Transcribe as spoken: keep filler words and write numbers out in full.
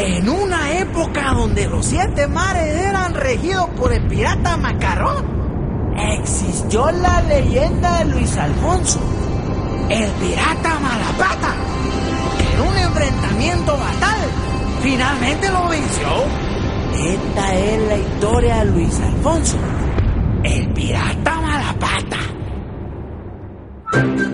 En una época donde los siete mares eran regidos por el pirata Macarrón, existió la leyenda de Luis Alfonso, el pirata Malapata, que en un enfrentamiento fatal finalmente lo venció. Esta es la historia de Luis Alfonso, el pirata Malapata.